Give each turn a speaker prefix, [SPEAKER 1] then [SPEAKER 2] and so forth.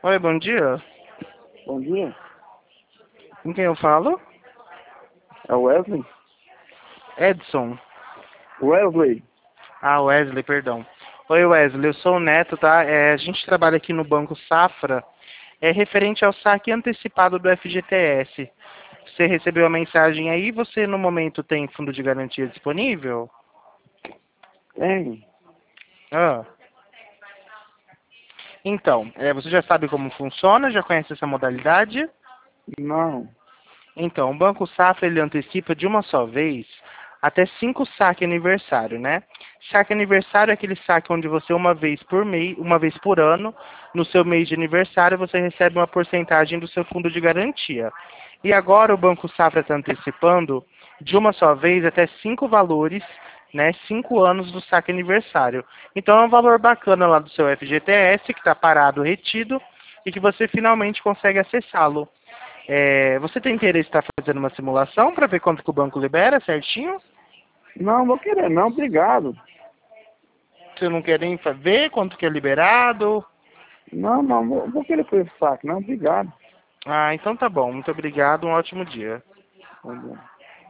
[SPEAKER 1] Oi, bom dia.
[SPEAKER 2] Bom dia,
[SPEAKER 1] Com quem eu falo?
[SPEAKER 2] é o Wesley?
[SPEAKER 1] Edson.
[SPEAKER 2] Wesley?
[SPEAKER 1] Wesley, perdão. Oi, Wesley, eu sou o Neto, tá? A gente trabalha aqui no Banco Safra. É referente ao saque antecipado do FGTS. Você recebeu a mensagem aí? Você, no momento, tem fundo de garantia disponível?
[SPEAKER 2] Tem?
[SPEAKER 1] Ah. Então, você já sabe como funciona? Já conhece essa modalidade?
[SPEAKER 2] Não.
[SPEAKER 1] Então, o Banco Safra ele antecipa de uma só vez até 5 saque aniversário, né? Saque aniversário é aquele saque onde você uma vez por mês, uma vez por ano, no seu mês de aniversário, você recebe uma porcentagem do seu fundo de garantia. E agora o Banco Safra está antecipando de uma só vez até 5 valores, né? 5 anos do saque aniversário. Então é um valor bacana lá do seu FGTS, que está parado, retido, e que você finalmente consegue acessá-lo. Você tem interesse em estar fazendo uma simulação para ver quanto que o banco libera certinho?
[SPEAKER 2] Não, vou querer não, obrigado.
[SPEAKER 1] Você não quer nem ver quanto que é liberado?
[SPEAKER 2] Não, vou querer por esse saco, não, obrigado.
[SPEAKER 1] Então tá bom. Muito obrigado. Um ótimo dia.
[SPEAKER 2] Tá bom.